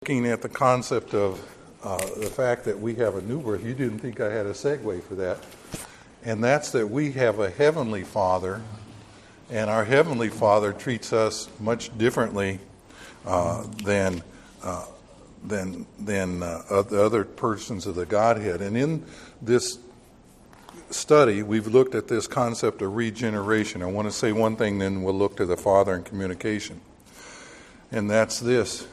Looking at the concept of the fact that we have a new birth, you didn't think I had a segue for that. And that's that we have a heavenly Father, and our heavenly Father treats us much differently than the other persons of the Godhead. And in this study, we've looked at this concept of regeneration. I want to say one thing, then we'll look to the Father and communication. And that's this.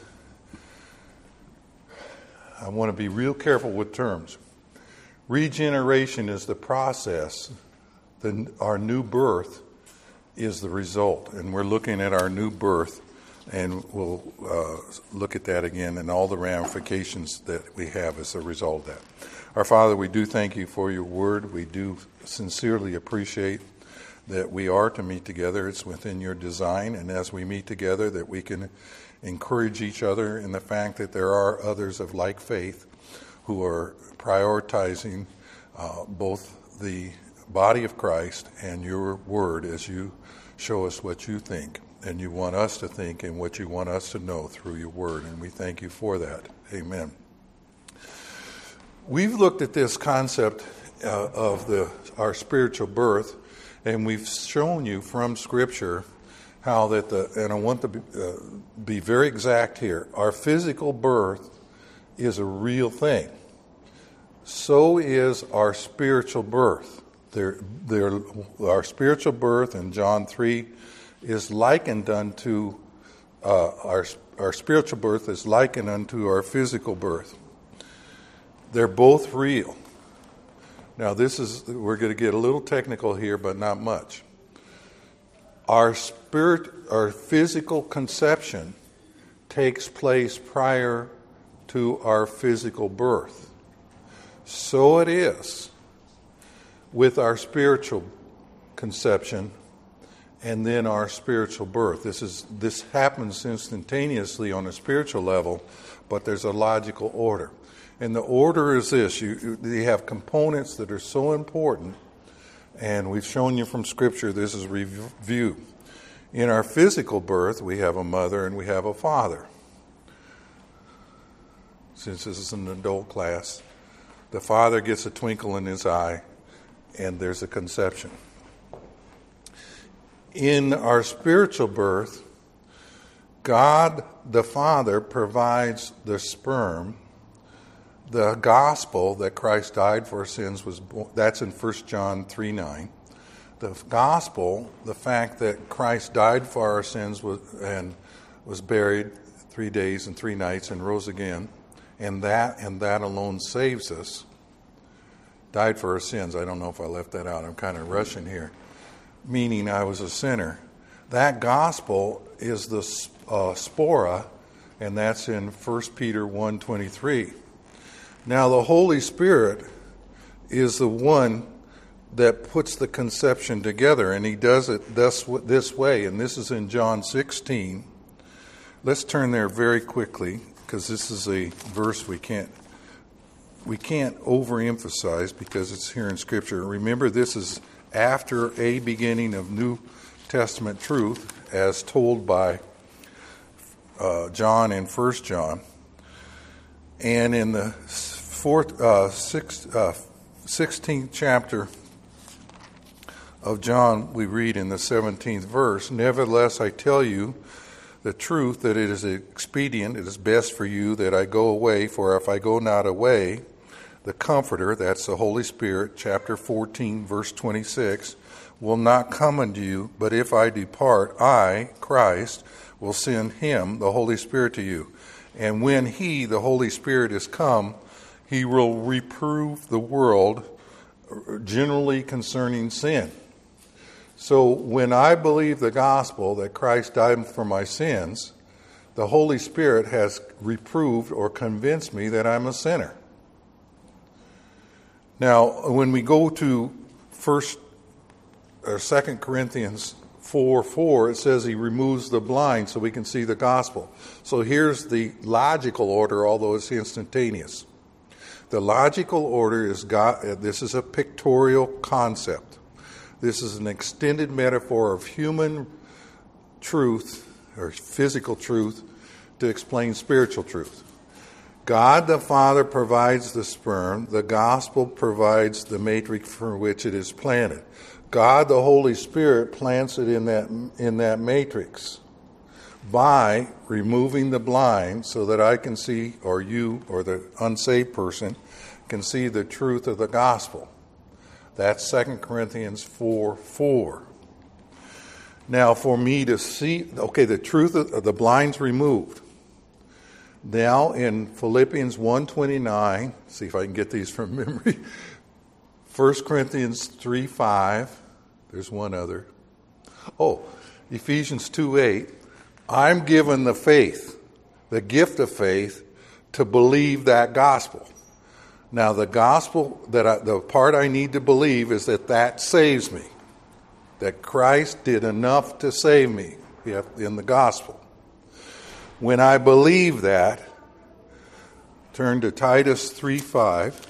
I want to be real careful with terms. Regeneration is the process. Our new birth is the result. And we're looking at our new birth, and we'll look at that again and all the ramifications that we have as a result of that. Our Father, we do thank you for your word. We do sincerely appreciate that we are to meet together. It's within your design, and as we meet together, that we can encourage each other in the fact that there are others of like faith who are prioritizing both the body of Christ and your word as you show us what you think and you want us to think and what you want us to know through your word. And we thank you for that. Amen. We've looked at this concept of our spiritual birth, and we've shown you from Scripture how that and I want to be very exact here, our physical birth is a real thing. So is our spiritual birth. Our spiritual birth in John 3 is likened unto our spiritual birth is likened unto our physical birth. They're both real. Now we're going to get a little technical here, but not much. Our physical conception takes place prior to our physical birth. So it is with our spiritual conception and then our spiritual birth. This happens instantaneously on a spiritual level, but there's a logical order. And the order is this. You have components that are so important, and we've shown you from Scripture, this is review. In our physical birth, we have a mother and we have a father. Since this is an adult class, the father gets a twinkle in his eye, and there's a conception. In our spiritual birth, God the Father provides the sperm. The gospel that Christ died for our sins was born, that's in 1 John 3:9. The gospel, the fact that Christ died for our sins was buried 3 days and 3 nights and rose again, and that alone saves us. Died for our sins. I don't know if I left that out. I'm kind of rushing here. Meaning I was a sinner. That gospel is the spora, and that's in 1 Peter 1:23. Now, the Holy Spirit is the one that puts the conception together, and he does it this way, and this is in John 16. Let's turn there very quickly, because this is a verse we can't overemphasize because it's here in Scripture. Remember, this is after a beginning of New Testament truth, as told by John in 1 John. And in the 16th chapter of John, we read in the 17th verse, "Nevertheless, I tell you the truth, that it is expedient, it is best for you that I go away, for if I go not away, the Comforter," that's the Holy Spirit, chapter 14, verse 26, "will not come unto you, but if I depart, I, Christ, will send him, the Holy Spirit, to you. And when he, the Holy Spirit, is come, he will reprove the world generally concerning sin." So when I believe the gospel that Christ died for my sins, the Holy Spirit has reproved or convinced me that I'm a sinner. Now, when we go to 2 Corinthians 4:4, it says he removes the blind so we can see the gospel. So here's the logical order, although it's instantaneous. The logical order is God. This is a pictorial concept. This is an extended metaphor of human truth or physical truth to explain spiritual truth. God the Father provides the sperm. The gospel provides the matrix for which it is planted. God the Holy Spirit plants it in that matrix by removing the blind so that I can see, or you, or the unsaved person, can see the truth of the gospel. That's 2 Corinthians 4:4. Now, for me to see, the truth of the blind's removed. Now, in Philippians 1:29, see if I can get these from memory. 1 Corinthians 3:5. There's one other. Ephesians 2:8. I'm given the faith, the gift of faith, to believe that gospel. Now, the gospel, the part I need to believe is that saves me. That Christ did enough to save me in the gospel. When I believe that, turn to Titus 3:5.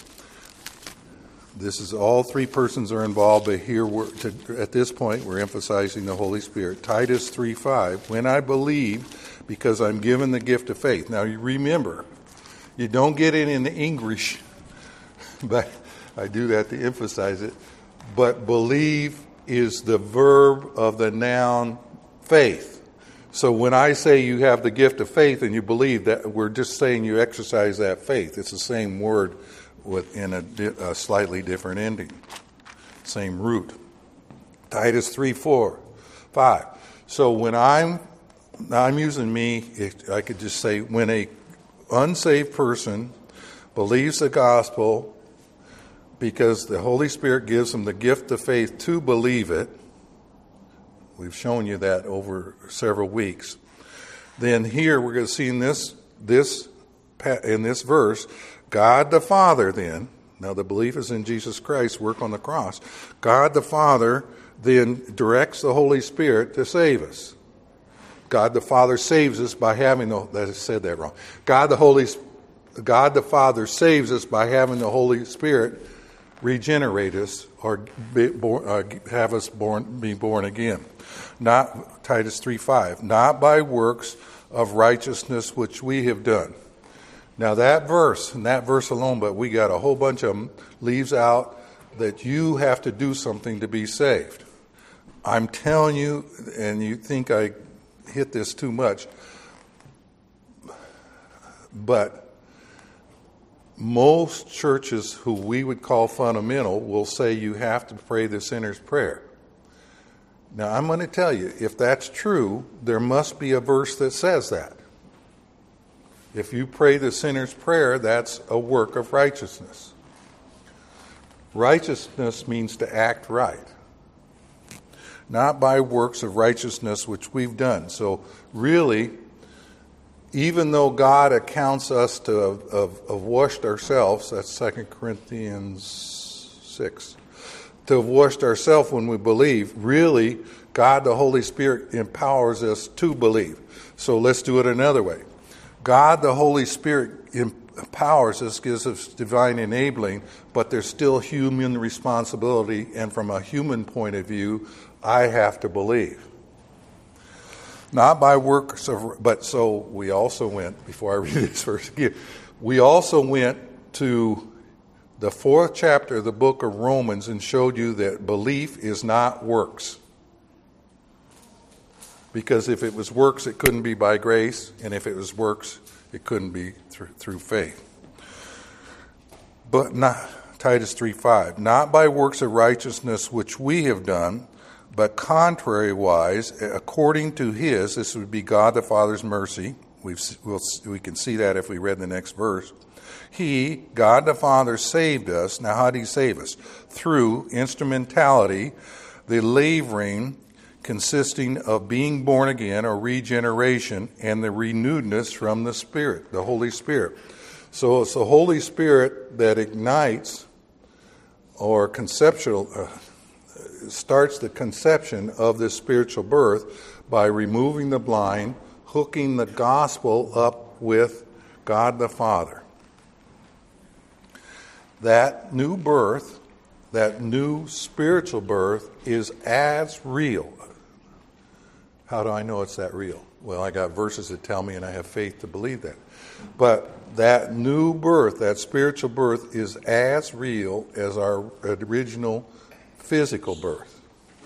This is all three persons are involved, but here at this point we're emphasizing the Holy Spirit. Titus 3:5. When I believe, because I'm given the gift of faith. Now you remember, you don't get it in the English, but I do that to emphasize it. But believe is the verb of the noun faith. So when I say you have the gift of faith and you believe, that we're just saying you exercise that faith. It's the same word in a slightly different ending. Same root. Titus 3:4-5. So when I'm using me, I could just say when a unsaved person believes the gospel because the Holy Spirit gives them the gift of faith to believe it. We've shown you that over several weeks. Then here we're going to see in this verse, God the Father then, now the belief is in Jesus Christ's work on the cross. God the Father then directs the Holy Spirit to save us. God the Father saves us by having I said that wrong. God the Father saves us by having the Holy Spirit regenerate us or have us be born again. Not Titus 3:5, not by works of righteousness which we have done. Now that verse, and that verse alone, but we got a whole bunch of them, leaves out that you have to do something to be saved. I'm telling you, and you think I hit this too much, but most churches who we would call fundamental will say you have to pray the sinner's prayer. Now I'm going to tell you, if that's true, there must be a verse that says that. If you pray the sinner's prayer, that's a work of righteousness. Righteousness means to act right, not by works of righteousness which we've done. So really, even though God accounts us to have washed ourselves, that's 2 Corinthians 6, to have washed ourselves when we believe, really, God the Holy Spirit empowers us to believe. So let's do it another way. God the Holy Spirit empowers us, gives us divine enabling, but there's still human responsibility, and from a human point of view, I have to believe. Not by works of, but so we also went, before I read this verse again, we also went to the 4th chapter of the book of Romans and showed you that belief is not works. Because if it was works, it couldn't be by grace, and if it was works, it couldn't be through faith. But not, Titus 3:5, not by works of righteousness which we have done, but contrariwise, according to his, this would be God the Father's mercy. We can see that if we read the next verse. He, God the Father, saved us. Now how did he save us? Through instrumentality, the laboring consisting of being born again or regeneration and the renewedness from the Spirit, the Holy Spirit. So it's the Holy Spirit that ignites or starts the conception of this spiritual birth by removing the blind, hooking the gospel up with God the Father. That new birth, that new spiritual birth is as real. How do I know it's that real? Well, I got verses that tell me and I have faith to believe that. But that new birth, that spiritual birth, is as real as our original physical birth.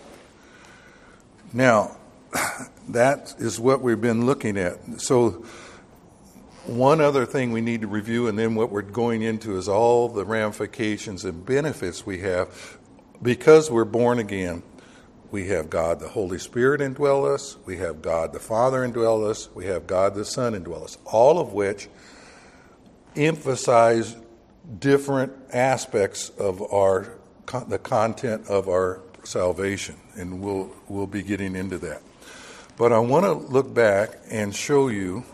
Now, that is what we've been looking at. So, one other thing we need to review, and then what we're going into, is all the ramifications and benefits we have. Because we're born again, we have God the Holy Spirit indwell us, we have God the Father indwell us, we have God the Son indwell us, all of which emphasize different aspects of the content of our salvation, and we'll be getting into that. But I want to look back and show you.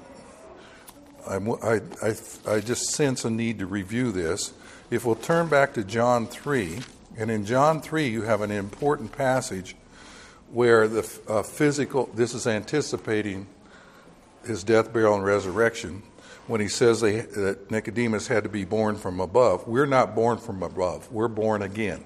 I just sense a need to review this. If we'll turn back to John 3, and in John 3 you have an important passage where the physical, this is anticipating his death, burial, and resurrection, when he says that Nicodemus had to be born from above. We're not born from above. We're born again.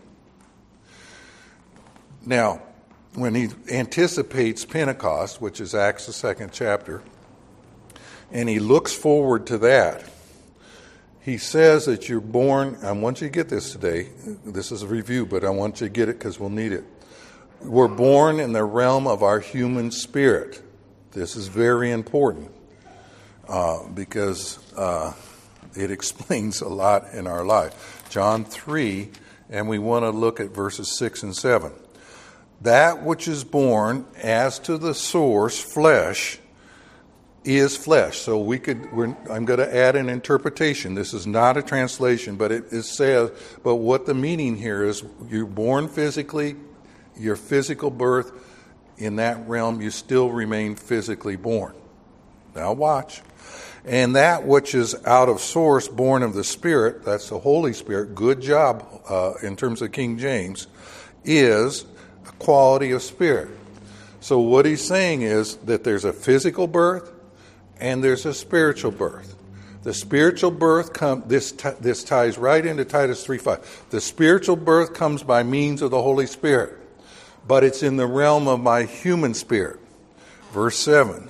Now, when he anticipates Pentecost, which is Acts the 2nd chapter, and he looks forward to that, he says that you're born, I want you to get this today. This is a review, but I want you to get it because we'll need it. We're born in the realm of our human spirit. This is very important because it explains a lot in our life. John 3, and we want to look at verses 6 and 7. That which is born as to the source, flesh, is flesh. So I'm going to add an interpretation. This is not a translation, but it says, but what the meaning here is, you're born physically, your physical birth, in that realm, you still remain physically born. Now watch. And that which is out of source, born of the Spirit, that's the Holy Spirit, good job in terms of King James, is a quality of spirit. So what he's saying is that there's a physical birth and there's a spiritual birth. The spiritual birth this ties right into Titus 3:5. The spiritual birth comes by means of the Holy Spirit, but it's in the realm of my human spirit. Verse 7.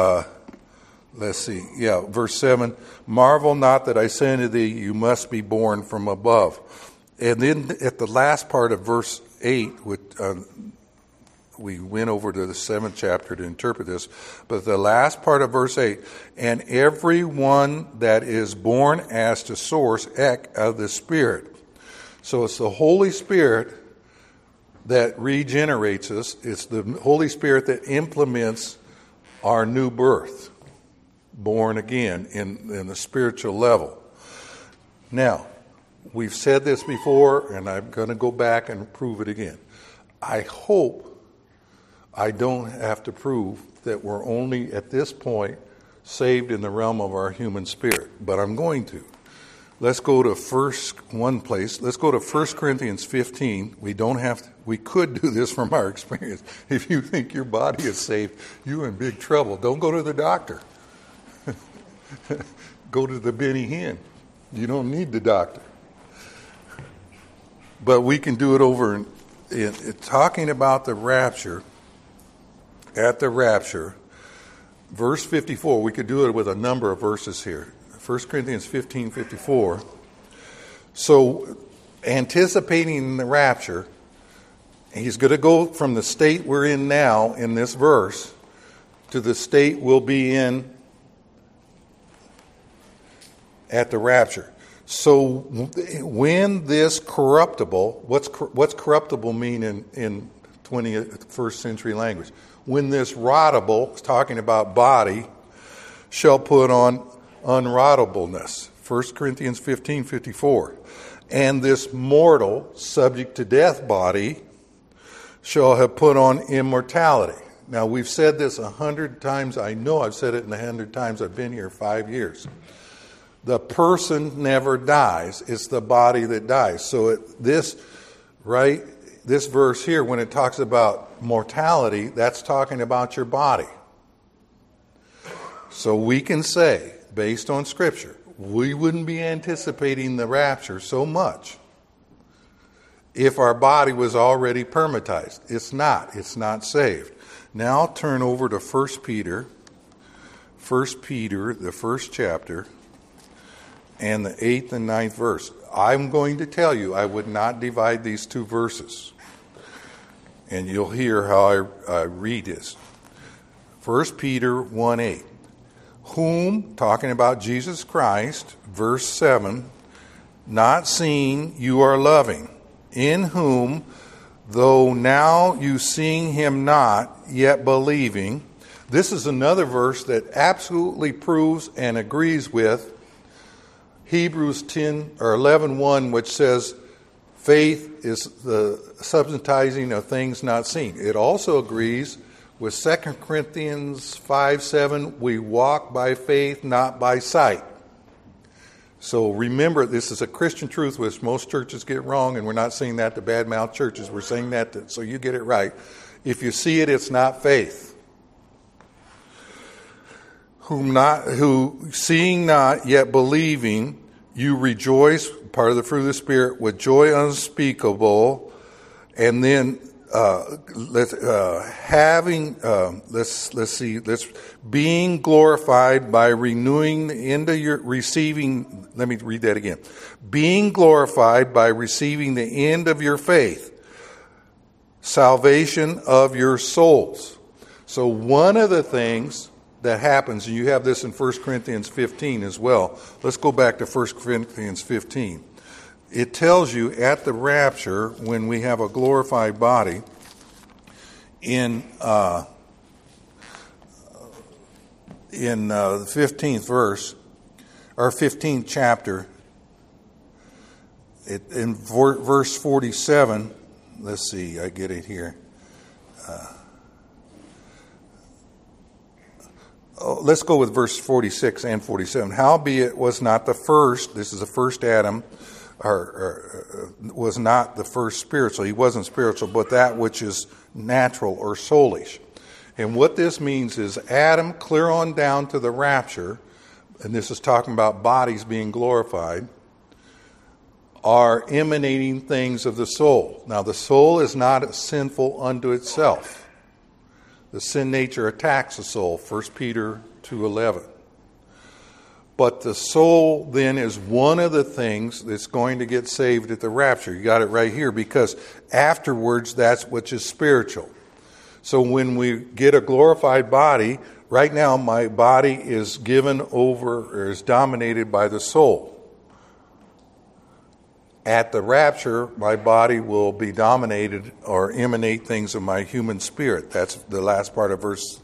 Verse 7. Marvel not that I say unto thee, you must be born from above. And then at the last part of verse 8, we went over to the 7th chapter to interpret this, but the last part of verse 8, and every one that is born as to source, of the Spirit. So it's the Holy Spirit that regenerates us. It's the Holy Spirit that implements our new birth, born again in the spiritual level. Now, we've said this before, and I'm going to go back and prove it again. I hope I don't have to prove that we're only at this point saved in the realm of our human spirit, but I'm going to. Let's go to Let's go to 1 Corinthians 15. We could do this from our experience. If you think your body is saved, you're in big trouble. Don't go to the doctor. Go to the Benny Hinn. You don't need the doctor. But we can do it over in talking about the rapture. At the rapture, verse 54, we could do it with a number of verses here. 1 Corinthians 15:54. So, anticipating the rapture, he's going to go from the state we're in now in this verse to the state we'll be in at the rapture. So, when this corruptible, what's corruptible mean in 21st century language? When this rottable, it's talking about body, shall put on unrottableness. 1 Corinthians 15:54. And this mortal, subject to death body, shall have put on immortality. Now, we've said this 100 times. I know I've said it in the 100 times I've been here 5 years. The person never dies. It's the body that dies. So this verse here, when it talks about mortality, that's talking about your body. So we can say, based on Scripture, we wouldn't be anticipating the rapture so much if our body was already permatized. It's not. It's not saved. Now turn over to 1 Peter. 1 Peter, the first chapter. and the 8th and 9th verse. I'm going to tell you I would not divide these two verses. And you'll hear how I read this. 1 Peter 1:8. Whom, talking about Jesus Christ, verse 7, not seeing you are loving, in whom, though now you seeing him not, yet believing. This is another verse that absolutely proves and agrees with Hebrews 11:1, which says faith is the substantising of things not seen. It also agrees with 2 Corinthians 5:7, we walk by faith, not by sight. So remember, this is a Christian truth which most churches get wrong, and we're not saying that to badmouth churches. We're saying that so you get it right. If you see it, it's not faith. Who seeing not, yet believing, you rejoice, part of the fruit of the Spirit, with joy unspeakable, and then being glorified by renewing the end of your receiving. Let me read that again. Being glorified by receiving the end of your faith, salvation of your souls. So one of the things that happens, and you have this in 1 Corinthians 15 as well. Let's go back to 1 Corinthians 15. It tells you at the rapture, when we have a glorified body, in the 15th verse, or 15th chapter, in verse 47, let's see, I get it here. Let's go with verse 46 and 47. Howbeit was not the first, this is the first Adam, was not the first spiritual. He wasn't spiritual, but that which is natural or soulish. And what this means is Adam, clear on down to the rapture, and this is talking about bodies being glorified, are emanating things of the soul. Now, the soul is not sinful unto itself. The sin nature attacks the soul, 1 Peter 2:11. But the soul then is one of the things that's going to get saved at the rapture. You got it right here, because afterwards that's which is spiritual. So when we get a glorified body, right now my body is given over, or is dominated by the soul. At the rapture, my body will be dominated or emanate things of my human spirit. That's the last part of verse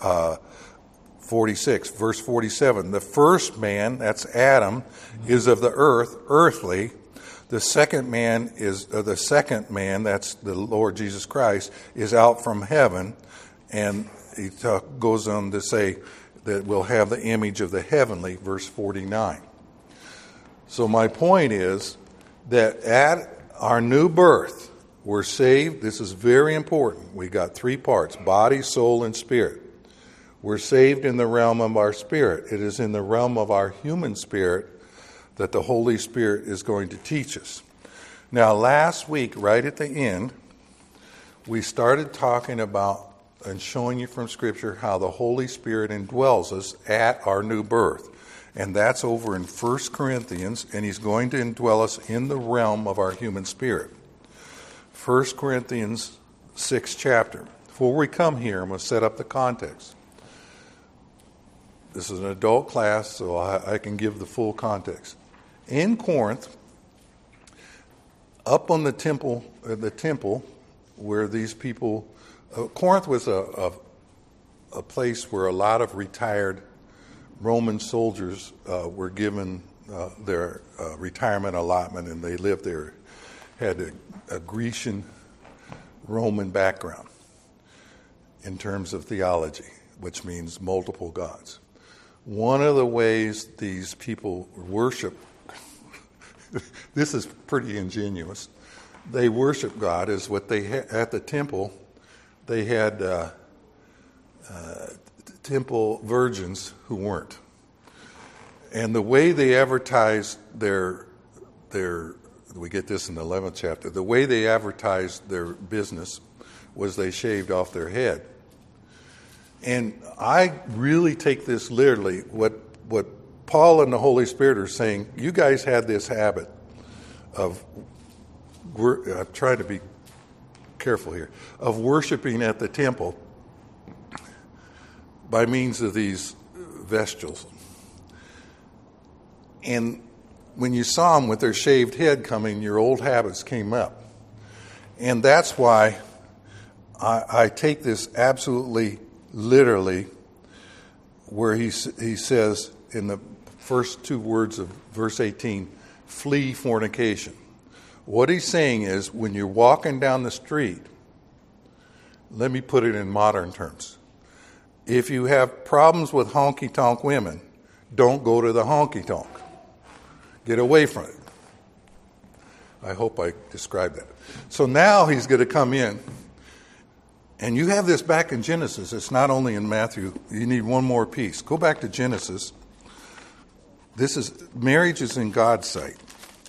46. Verse 47, the first man, that's Adam, is of the earth, earthly. The second man, that's the Lord Jesus Christ, is out from heaven. And he goes on to say that we'll have the image of the heavenly, verse 49. So my point is that at our new birth, we're saved. This is very important. We got three parts: body, soul, and spirit. We're saved in the realm of our spirit. It is in the realm of our human spirit that the Holy Spirit is going to teach us. Now, last week, right at the end, we started talking about and showing you from Scripture how the Holy Spirit indwells us at our new birth. And that's over in 1 Corinthians, and he's going to indwell us in the realm of our human spirit. 1 Corinthians 6 chapter. Before we come here, I'm going to set up the context. This is an adult class, so I can give the full context. In Corinth, up on the temple where these people, Corinth was a place where a lot of retired Roman soldiers were given their retirement allotment, and they lived there, had a Grecian Roman background in terms of theology, which means multiple gods. One of the ways these people worship, this is pretty ingenious, they worship God is what they at the temple, they had temple virgins who weren't. And the way they advertised their we get this in the 11th chapter, the way they advertised their business was they shaved off their head. And I really take this literally. What Paul and the Holy Spirit are saying, you guys had this habit of, I'm trying to be careful here, of worshiping at the temple by means of these vestals. And when you saw them with their shaved head coming, your old habits came up. And that's why I take this absolutely literally, where he says in the first two words of verse 18, flee fornication. What he's saying is, when you're walking down the street, let me put it in modern terms. If you have problems with honky-tonk women, don't go to the honky-tonk. Get away from it. I hope I described that. So now he's going to come in, and you have this back in Genesis. It's not only in Matthew. You need one more piece. Go back to Genesis. Marriage is in God's sight.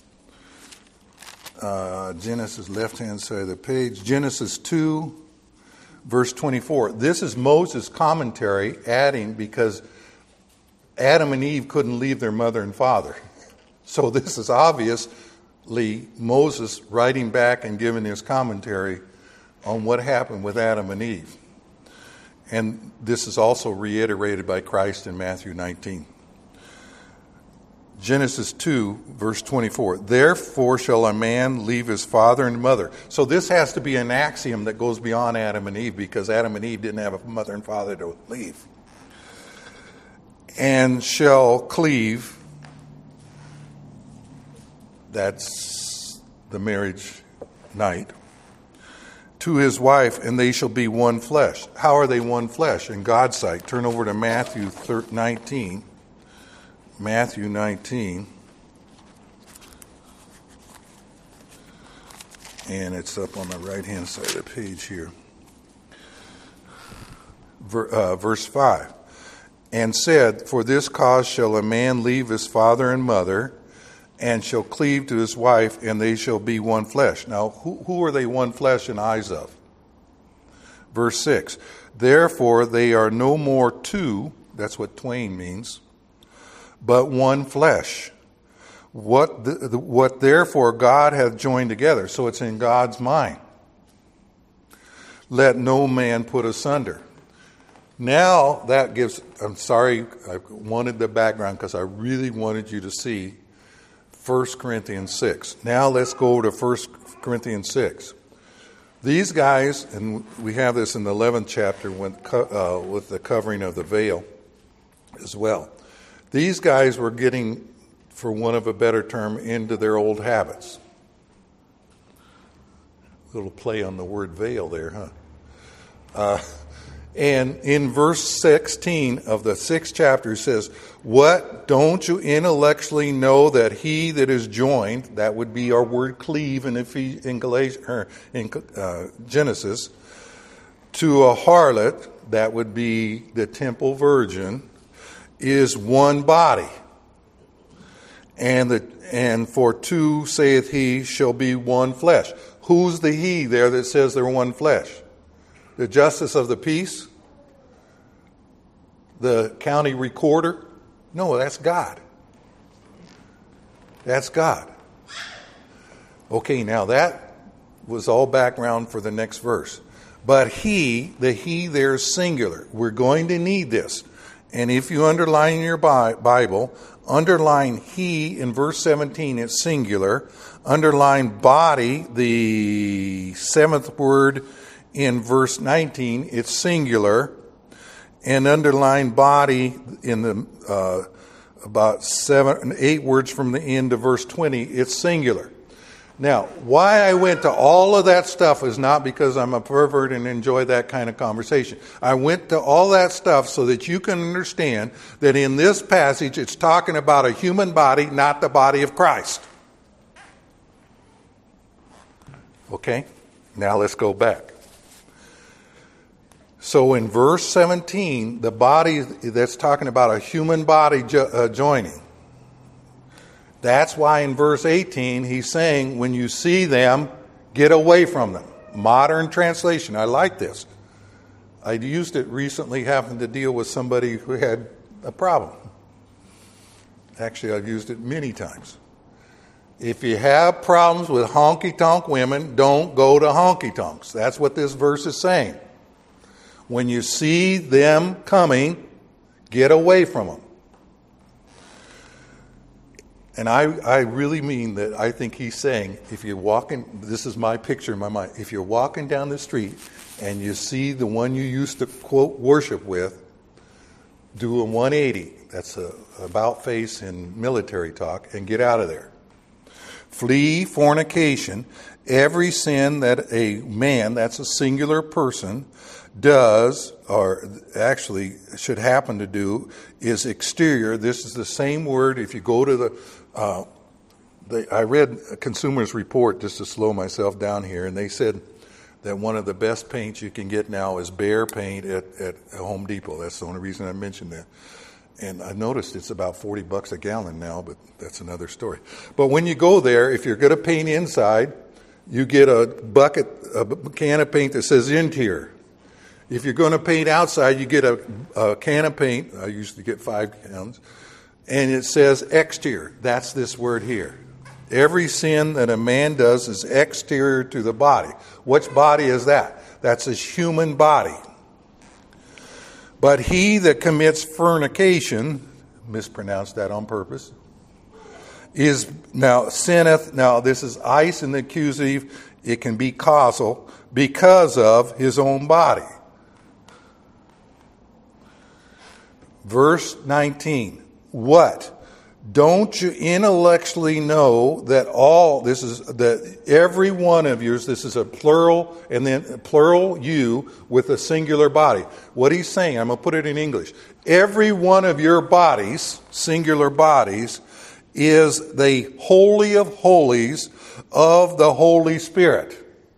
Genesis, left-hand side of the page. Genesis 2, verse 24. This is Moses' commentary, adding, because Adam and Eve couldn't leave their mother and father. So this is obviously Moses writing back and giving his commentary on what happened with Adam and Eve. And this is also reiterated by Christ in Matthew 19. Genesis 2, verse 24. Therefore shall a man leave his father and mother. So this has to be an axiom that goes beyond Adam and Eve, because Adam and Eve didn't have a mother and father to leave. And shall cleave. That's the marriage night. To his wife, and they shall be one flesh. How are they one flesh in God's sight? Turn over to Matthew 19. Matthew 19. And it's up on the right-hand side of the page here. Verse 5. And said, for this cause shall a man leave his father and mother, and shall cleave to his wife, and they shall be one flesh. Now, who are they one flesh in the eyes of? Verse 6. Therefore they are no more two, that's what twain means, but one flesh. What therefore God hath joined together. So it's in God's mind. Let no man put asunder. Now that gives, I'm sorry, I wanted the background because I really wanted you to see 1 Corinthians 6. Now let's go to 1 Corinthians 6. These guys, and we have this in the 11th chapter with the covering of the veil as well. These guys were getting, for want of a better term, into their old habits. A little play on the word veil there, huh? And in verse 16 of the 6th chapter, it says, what, don't you intellectually know that he that is joined, that would be our word cleave in Genesis, to a harlot, that would be the temple virgin, is one body. And for two, saith he, shall be one flesh. Who's the he there that says they're one flesh? The justice of the peace? The county recorder? No, that's God. That's God. Okay, now that was all background for the next verse. But the he there is singular. We're going to need this. And if you underline in your Bible, underline he in verse 17, it's singular. Underline body, the 7th word in verse 19, it's singular. And underline body in the about 8 words from the end of verse 20, it's singular. Now, why I went to all of that stuff is not because I'm a pervert and enjoy that kind of conversation. I went to all that stuff so that you can understand that in this passage it's talking about a human body, not the body of Christ. Okay? Now let's go back. So in verse 17, the body that's talking about a human body joining. That's why in verse 18 he's saying, when you see them, get away from them. Modern translation. I like this. I used it recently, having to deal with somebody who had a problem. Actually, I've used it many times. If you have problems with honky-tonk women, don't go to honky-tonks. That's what this verse is saying. When you see them coming, get away from them. And I really mean that. I think he's saying, if you're walking, this is my picture in my mind, if you're walking down the street and you see the one you used to, quote, worship with, do a 180. That's a about face in military talk, and get out of there. Flee fornication. Every sin that a man, that's a singular person, does, or actually should happen to do, is exterior. This is the same word. If you go to I read a Consumer's Report just to slow myself down here, and they said that one of the best paints you can get now is Behr paint at Home Depot. That's the only reason I mentioned that. And I noticed it's about $40 a gallon now, but that's another story. But when you go there, if you're going to paint inside, you get a can of paint that says interior. If you're going to paint outside, you get a can of paint. I used to get 5 gallons. And it says exterior. That's this word here. Every sin that a man does is exterior to the body. Which body is that? That's his human body. But he that commits fornication, mispronounced that on purpose, sinneth. Now this is ice in the accusative. It can be causal because of his own body. Verse 19. What? Don't you intellectually know that every one of yours, this is a plural, and then a plural you with a singular body. What he's saying, I'm going to put it in English. Every one of your bodies, singular bodies, is the holy of holies of the Holy Spirit.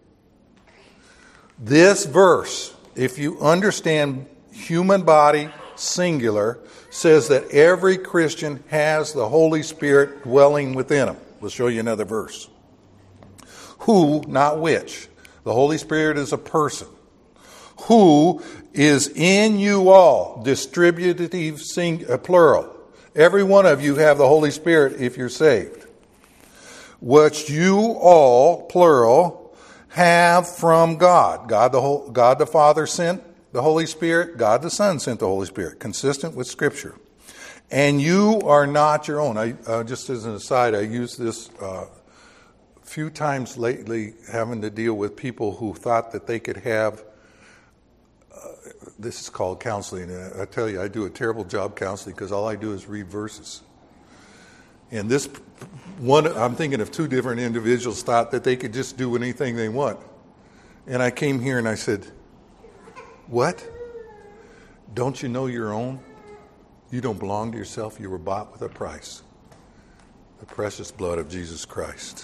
This verse, if you understand human body, singular, says that every Christian has the Holy Spirit dwelling within him. We'll show you another verse. Who, not which. The Holy Spirit is a person. Who is in you all, distributive plural. Every one of you have the Holy Spirit if you're saved. Which you all, plural, have from God. God the Father sent the Holy Spirit. God the Son sent the Holy Spirit, consistent with Scripture. And you are not your own. Just as an aside, I used this a few times lately, having to deal with people who thought that they could have, this is called counseling. And I tell you, I do a terrible job counseling because all I do is read verses. And this one, I'm thinking of 2 different individuals thought that they could just do anything they want. And I came here and I said, what? Don't you know your own? You don't belong to yourself. You were bought with a price. The precious blood of Jesus Christ.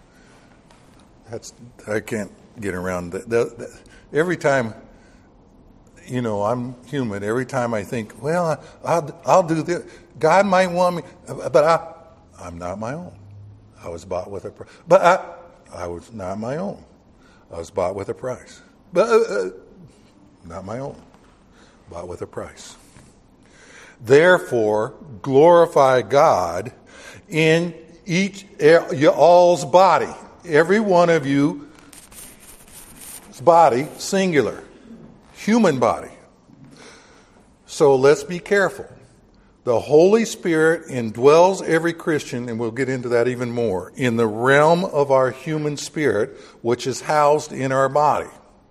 I can't get around that. Every time, I'm human. Every time I think, well, I'll do this. God might want me, but I'm not my own. I was bought with a price. But I was not my own. I was bought with a price. But not my own. Bought with a price. Therefore, glorify God in y'all's body. Every one of you's body, singular. Human body. So let's be careful. The Holy Spirit indwells every Christian, and we'll get into that even more, in the realm of our human spirit, which is housed in our body.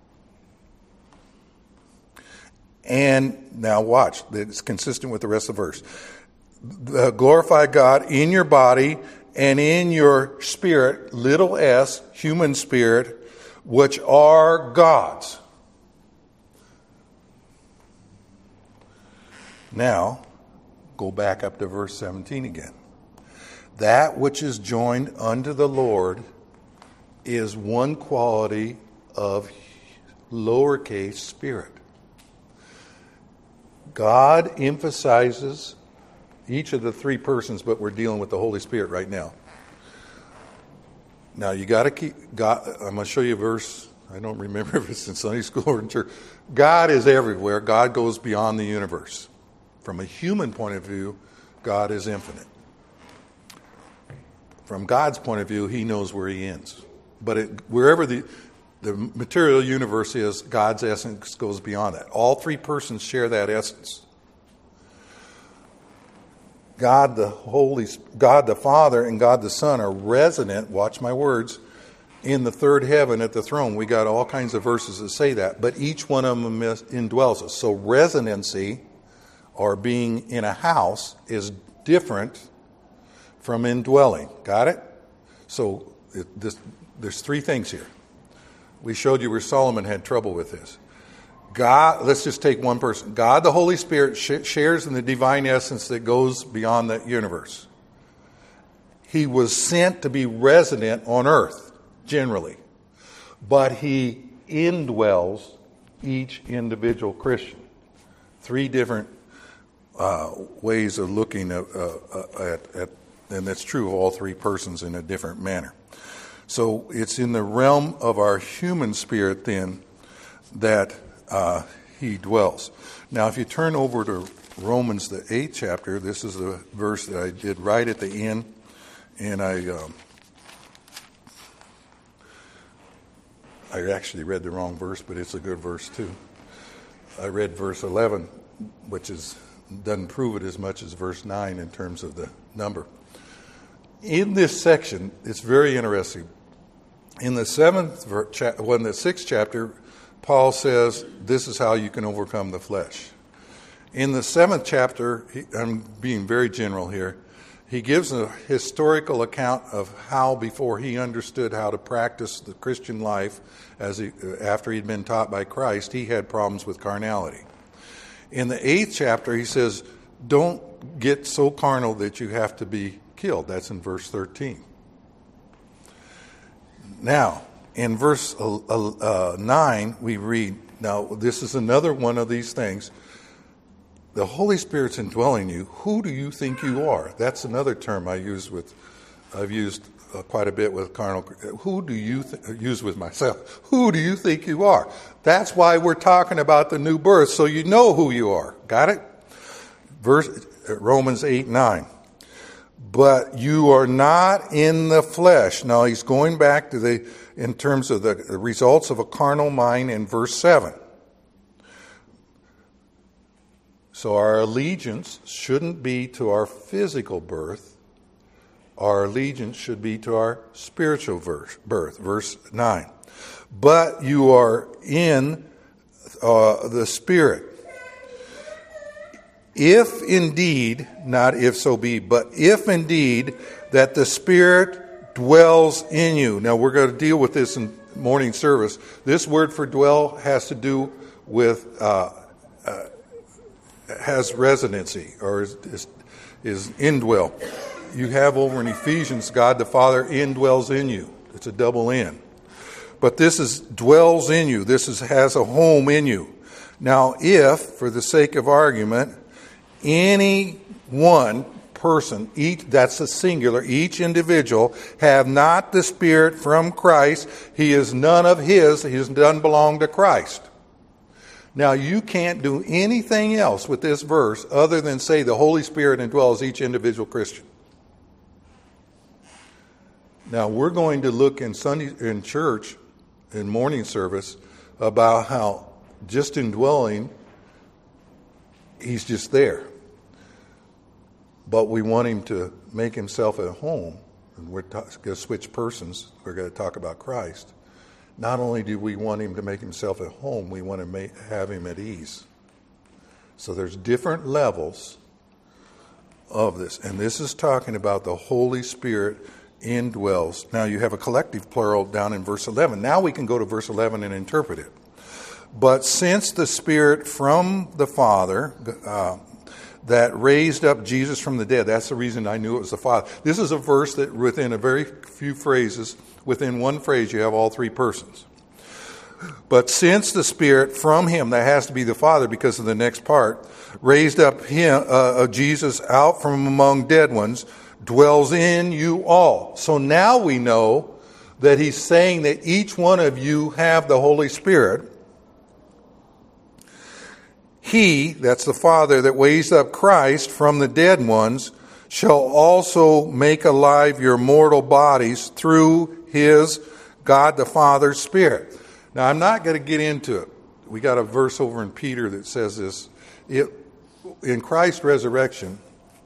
And now watch, it's consistent with the rest of the verse. Glorify God in your body and in your spirit, little s, human spirit, which are God's. Now, go back up to verse 17 again. That which is joined unto the Lord is one quality of lowercase spirit. God emphasizes each of the 3 persons, but we're dealing with the Holy Spirit right now. Now you got to keep God. I'm going to show you a verse. I don't remember if it's in Sunday school or in church. God is everywhere. God goes beyond the universe. From a human point of view, God is infinite. from God's point of view, he knows where he ends. But wherever the material universe is, God's essence goes beyond that. All three persons share that essence. God the Father and God the Son are resident, watch my words, in the third heaven at the throne. We got all kinds of verses that say that, but each one of them indwells us. So residency, or being in a house, is different from indwelling. Got it? So there's three things here. We showed you where Solomon had trouble with this. God, let's just take one person. God, the Holy Spirit, shares in the divine essence that goes beyond the universe. He was sent to be resident on earth, generally. But he indwells each individual Christian. Three different ways of looking at, and that's true of all three persons in a different manner. So it's in the realm of our human spirit then that he dwells. Now, if you turn over to Romans, the 8th chapter, this is the verse that I did right at the end, and I actually read the wrong verse, but it's a good verse too. I read verse 11, which doesn't prove it as much as verse 9 in terms of the number. In this section, it's very interesting. In the 6th chapter, Paul says, this is how you can overcome the flesh. In the 7th chapter, I'm being very general here, he gives a historical account of how, before he understood how to practice the Christian life, after he'd been taught by Christ, he had problems with carnality. In the 8th chapter, he says, don't get so carnal that you have to be killed. That's in verse 13. Now, in verse 9, we read, now this is another one of these things. The Holy Spirit's indwelling you. Who do you think you are? That's another term I've used quite a bit with carnal. Who do you use with myself? Who do you think you are? That's why we're talking about the new birth, so you know who you are. Got it? Romans 8:9. But you are not in the flesh. Now he's going back to in terms of the results of a carnal mind in verse 7. So our allegiance shouldn't be to our physical birth. Our allegiance should be to our spiritual birth. Verse 9. But you are in the Spirit. If indeed, not if so be, but if indeed that the Spirit dwells in you. Now we're going to deal with this in morning service. This word for dwell has to do with, has residency, or is indwell. You have over in Ephesians, God the Father indwells in you. It's a double in. But this is dwells in you. This has a home in you. Now if, for the sake of argument, any one person, that's a singular, each individual, have not the Spirit from Christ, he is none of his, he doesn't belong to Christ. Now, you can't do anything else with this verse other than say the Holy Spirit indwells each individual Christian. Now, we're going to look in church, in morning service, about how just indwelling, he's just there. But we want him to make himself at home. And we're going to switch persons. We're going to talk about Christ. Not only do we want him to make himself at home, we want to have him at ease. So there's different levels of this. And this is talking about the Holy Spirit indwells. Now you have a collective plural down in verse 11. Now we can go to verse 11 and interpret it. But since the Spirit from the Father that raised up Jesus from the dead, that's the reason I knew it was the Father. This is a verse that within a very few phrases, within one phrase, you have all three persons. But since the Spirit from him, that has to be the Father because of the next part, raised up Jesus out from among dead ones, dwells in you all. So now we know that he's saying that each one of you have the Holy Spirit. He, that's the Father that raised up Christ from the dead ones, shall also make alive your mortal bodies through his, God the Father's Spirit. Now, I'm not going to get into it. We got a verse over in Peter that says this. In Christ's resurrection,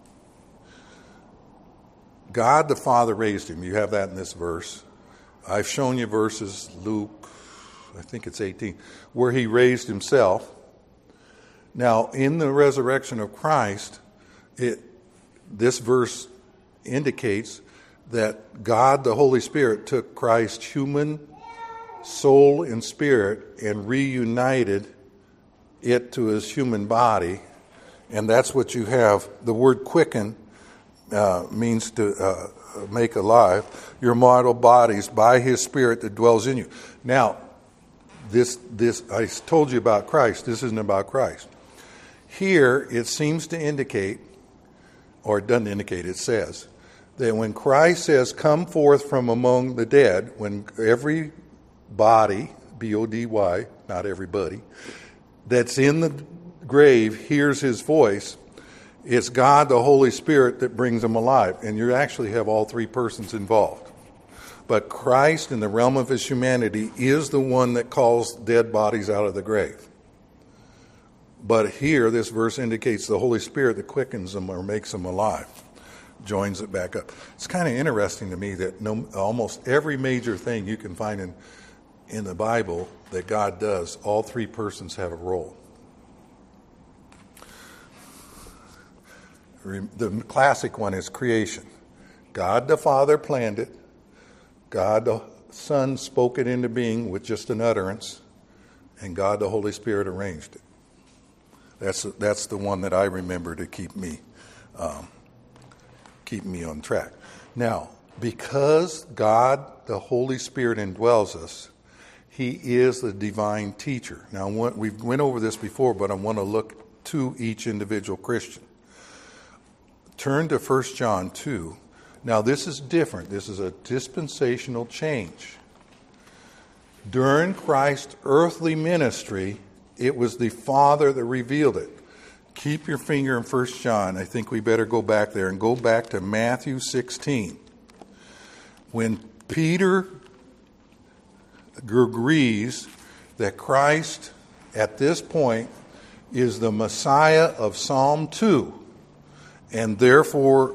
God the Father raised him. You have that in this verse. I've shown you verses, Luke, I think it's 18, where he raised himself. Now, in the resurrection of Christ, this verse indicates that God, the Holy Spirit, took Christ's human soul and spirit and reunited it to his human body. And that's what you have. The word quicken means to make alive your mortal bodies by his Spirit that dwells in you. Now, this I told you about Christ. This isn't about Christ. Here, it seems to indicate, or it doesn't indicate, it says, that when Christ says, come forth from among the dead, when every body, B-O-D-Y, not everybody, that's in the grave hears his voice, it's God, the Holy Spirit, that brings them alive. And you actually have all three persons involved. But Christ, in the realm of his humanity, is the one that calls dead bodies out of the grave. But here, this verse indicates the Holy Spirit that quickens them or makes them alive, joins it back up. It's kind of interesting to me that almost every major thing you can find in the Bible that God does, all three persons have a role. The classic one is creation. God the Father planned it. God the Son spoke it into being with just an utterance. And God the Holy Spirit arranged it. That's the one that I remember to keep me on track. Now, because God the Holy Spirit indwells us, he is the divine teacher. Now, we went over this before, but I want to look to each individual Christian. Turn to 1 John 2. Now, this is different. This is a dispensational change. During Christ's earthly ministry, it was the Father that revealed it. Keep your finger in 1 John. I think we better go back there and go back to Matthew 16. When Peter agrees that Christ, at this point, is the Messiah of Psalm 2, and therefore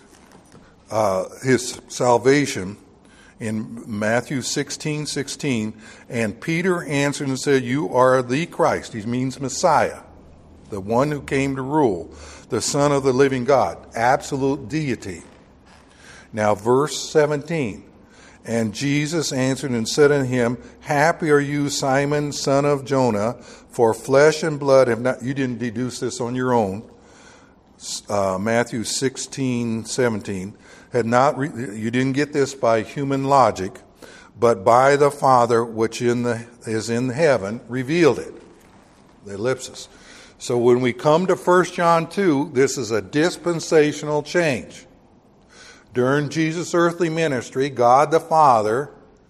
his salvation, in Matthew 16:16, and Peter answered and said, you are the Christ. He means Messiah, the one who came to rule, the Son of the living God, absolute deity. Now, verse 17, and Jesus answered and said unto him, happy are you, Simon, son of Jonah, for flesh and blood have not, you didn't deduce this on your own, Matthew 16:17, you didn't get this by human logic, but by the Father which is in heaven revealed it. The ellipsis. So when we come to 1 John 2, this is a dispensational change. During Jesus' earthly ministry, God the Father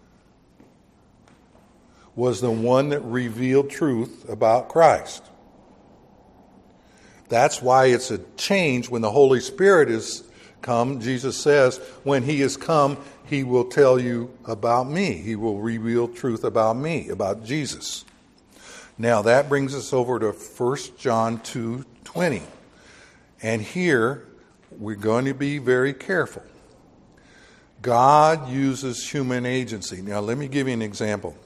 was the one that revealed truth about Christ. That's why it's a change when the Holy Spirit is come. Jesus says, when he is come, he will tell you about me. He will reveal truth about me, about Jesus. Now that brings us over to 1 John 2:20. And here, we're going to be very careful. God uses human agency. Now let me give you an example.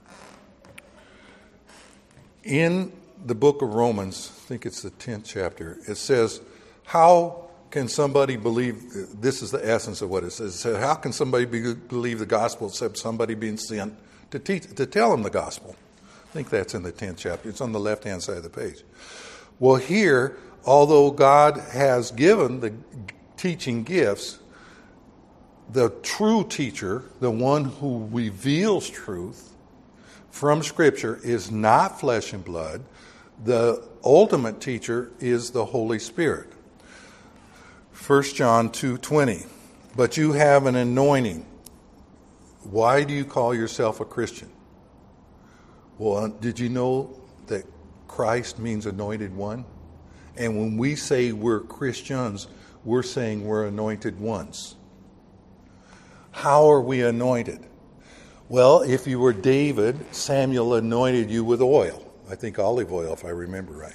In the book of Romans, I think it's the 10th chapter, it says, how can somebody believe, this is the essence of what it says, how can somebody believe the gospel except somebody being sent to tell them the gospel? I think that's in the 10th chapter. It's on the left-hand side of the page. Well, here, although God has given the teaching gifts, the true teacher, the one who reveals truth from Scripture, is not flesh and blood. The ultimate teacher is the Holy Spirit. 1 John 2:20. But you have an anointing. Why do you call yourself a Christian? Well, did you know that Christ means anointed one? And when we say we're Christians, we're saying we're anointed ones. How are we anointed? Well, if you were David, Samuel anointed you with oil. I think olive oil, if I remember right.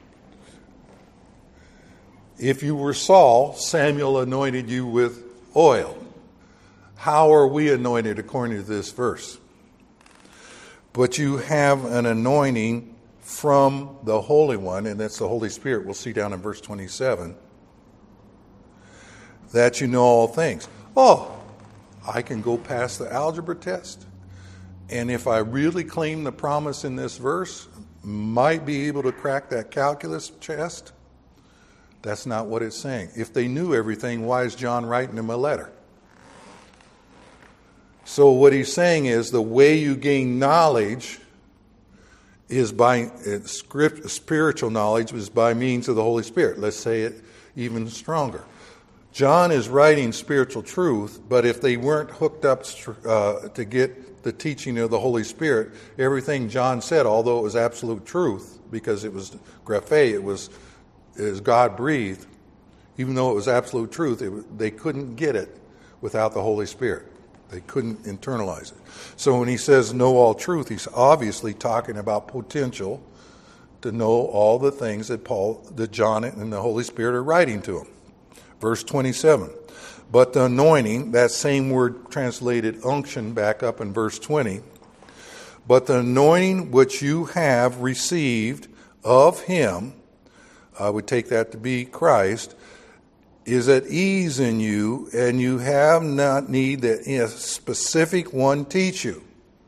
If you were Saul, Samuel anointed you with oil. How are we anointed according to this verse? But you have an anointing from the Holy One, and that's the Holy Spirit. We'll see down in verse 27, that you know all things. Oh, I can go past the algebra test, and if I really claim the promise in this verse, might be able to crack that calculus test. That's not what it's saying. If they knew everything, why is John writing them a letter? So what he's saying is the way you gain knowledge is by spiritual knowledge is by means of the Holy Spirit. Let's say it even stronger. John is writing spiritual truth, but if they weren't hooked up to get the teaching of the Holy Spirit, everything John said, although it was absolute truth, because it was graphe, it was God-breathed, even though it was absolute truth, they couldn't get it without the Holy Spirit. They couldn't internalize it. So when he says know all truth, he's obviously talking about potential to know all the things that John and the Holy Spirit are writing to him. Verse 27. But the anointing, that same word translated unction back up in verse 20. But the anointing which you have received of him, I would take that to be Christ, is at ease in you, and you have not need that a specific one teach you.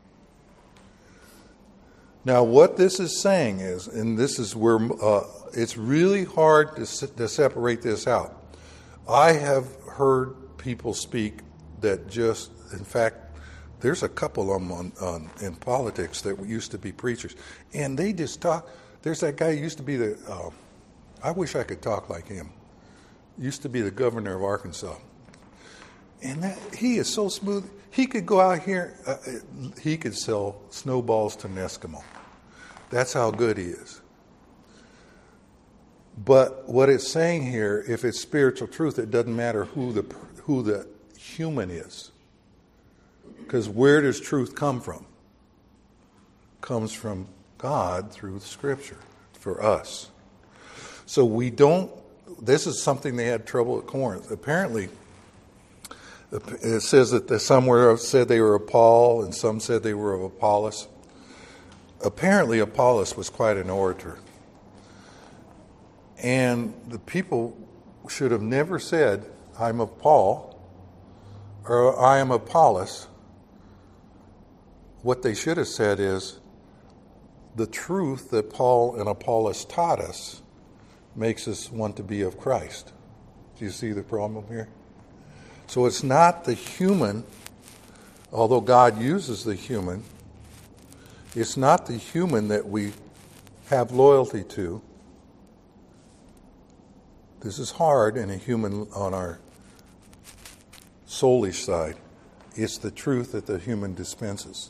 Now, what this is saying is, and this is where it's really hard to separate this out. I have heard people speak that just, in fact, there's a couple of them in politics that used to be preachers, and they just talk. There's that guy who used to be I wish I could talk like him. Used to be the governor of Arkansas. And he is so smooth. He could go out here, he could sell snowballs to an Eskimo. That's how good he is. But what it's saying here, if it's spiritual truth, it doesn't matter who the human is. Because where does truth come from? It comes from God through the Scripture for us. So this is something they had trouble at Corinth. Apparently, it says that some said they were of Paul and some said they were of Apollos. Apparently, Apollos was quite an orator. And the people should have never said, I'm of Paul or I am Apollos. What they should have said is, the truth that Paul and Apollos taught us makes us want to be of Christ. Do you see the problem here? So it's not the human, although God uses the human, it's not the human that we have loyalty to. This is hard in a human on our soulish side. It's the truth that the human dispenses.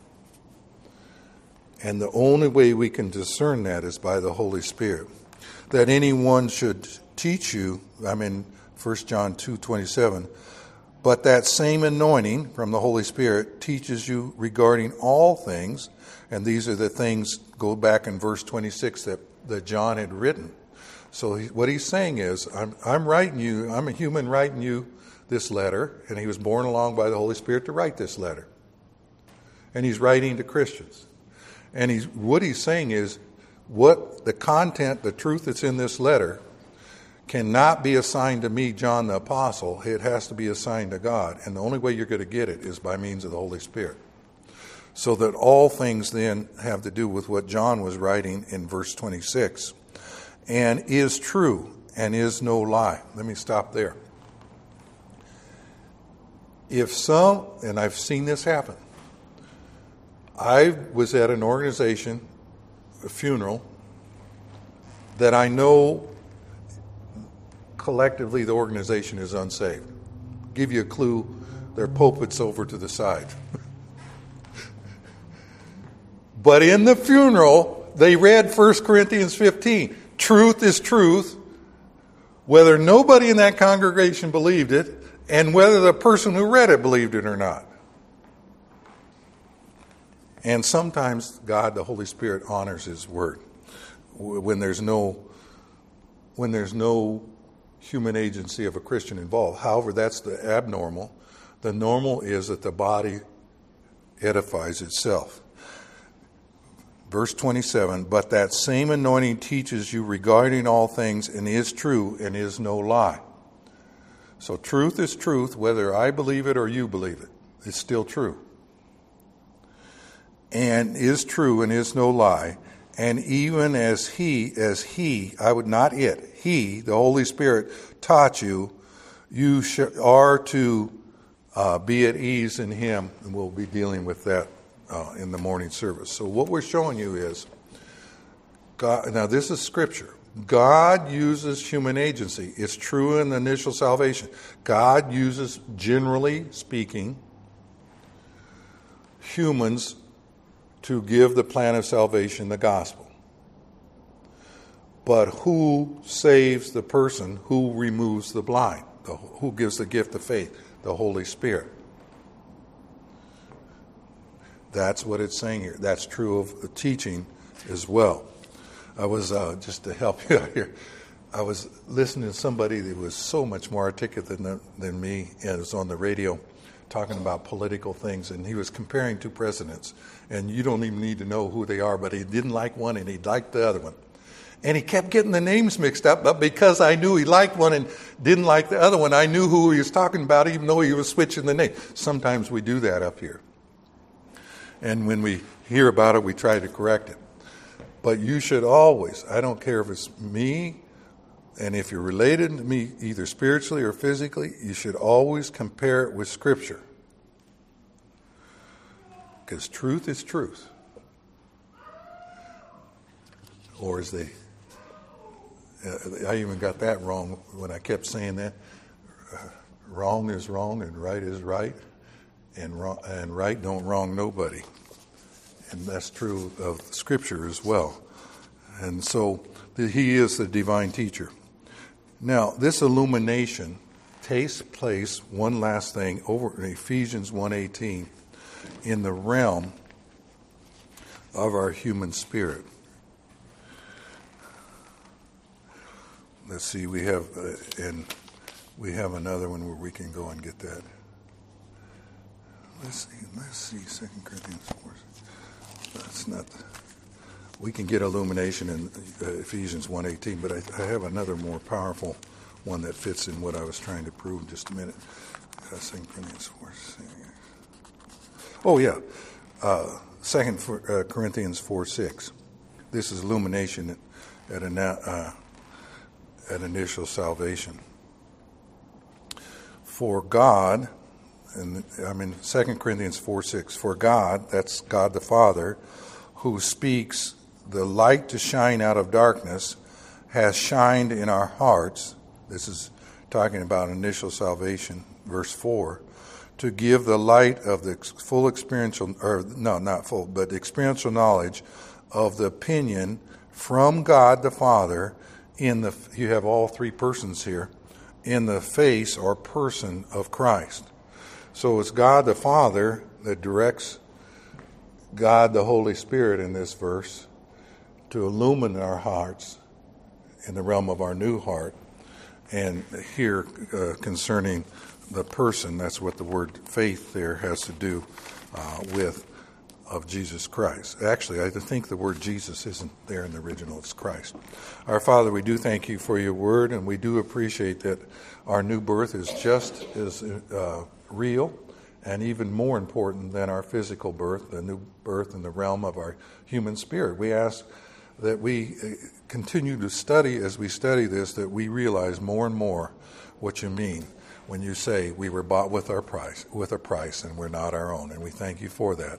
And the only way we can discern that is by the Holy Spirit. That anyone should teach you, 1 John 2:27, but that same anointing from the Holy Spirit teaches you regarding all things, and these are the things, go back in verse 26 that John had written. So what he's saying is, I'm writing you, I'm a human writing you this letter, and he was borne along by the Holy Spirit to write this letter. And he's writing to Christians. And what he's saying is, what the content, the truth that's in this letter, cannot be assigned to me, John the Apostle. It has to be assigned to God. And the only way you're going to get it is by means of the Holy Spirit. So that all things then have to do with what John was writing in verse 26. And is true and is no lie. Let me stop there. And I've seen this happen. I was at an organization, a funeral, that I know collectively the organization is unsaved. Give you a clue, their pulpit's over to the side. But in the funeral, they read 1 Corinthians 15. Truth is truth. whether nobody in that congregation believed it, and whether the person who read it believed it or not. And sometimes God, the Holy Spirit, honors His word when there's no human agency of a Christian involved. However, that's the abnormal. The normal is that the body edifies itself. Verse 27, but that same anointing teaches you regarding all things and is true and is no lie. So truth is truth, whether I believe it or you believe it. It's still true. And is true and is no lie. And even as he, not it, He, the Holy Spirit, taught you, you are to be at ease in Him. And we'll be dealing with that in the morning service. So what we're showing you is, God, now this is Scripture. God uses human agency. It's true in the initial salvation. God uses, generally speaking, humans to give the plan of salvation, the gospel. But who saves the person? Who removes the blind? Who gives the gift of faith? The Holy Spirit. That's what it's saying here. That's true of the teaching as well. I was, just to help you out here, I was listening to somebody that was so much more articulate than me, and it was on the radio talking about political things, and he was comparing two presidents. And you don't even need to know who they are, but he didn't like one and he liked the other one. And he kept getting the names mixed up, but because I knew he liked one and didn't like the other one, I knew who he was talking about, even though he was switching the name. Sometimes we do that up here. And when we hear about it, we try to correct it. But you should always, I don't care if it's me, and if you're related to me either spiritually or physically, you should always compare it with Scripture. Because truth is truth. Or as they, I even got that wrong when I kept saying that. Wrong is wrong and right is right. And right don't wrong nobody. And that's true of Scripture as well. And so He is the divine teacher. Now, this illumination takes place, one last thing, over in Ephesians 1:18, in the realm of our human spirit. Let's see, we have another one where we can go and get that. Let's see, 2 Corinthians 4. That's not. We can get illumination in Ephesians 1:18, but I have another more powerful one that fits in what I was trying to prove. Just a minute. 2 Corinthians 4. Oh yeah, 2 Corinthians 4:6. This is illumination at initial salvation. For God. And I'm in 2 Corinthians 4:6. For God, that's God the Father, who speaks the light to shine out of darkness, has shined in our hearts. This is talking about initial salvation, verse 4, to give the light of the full experiential, or no, not full, but experiential knowledge of the opinion from God the Father in the, you have all three persons here, in the face or person of Christ. So it's God the Father that directs God the Holy Spirit in this verse to illumine our hearts in the realm of our new heart. And here concerning the person, that's what the word faith there has to do with, of Jesus Christ. Actually, I think the word Jesus isn't there in the original, it's Christ. Our Father, we do thank you for your word, and we do appreciate that our new birth is just as real and even more important than our physical birth, the new birth in the realm of our human spirit. We ask that we continue to study, as we study this, that we realize more and more what you mean when you say we were bought with a price, and we're not our own. And we thank you for that.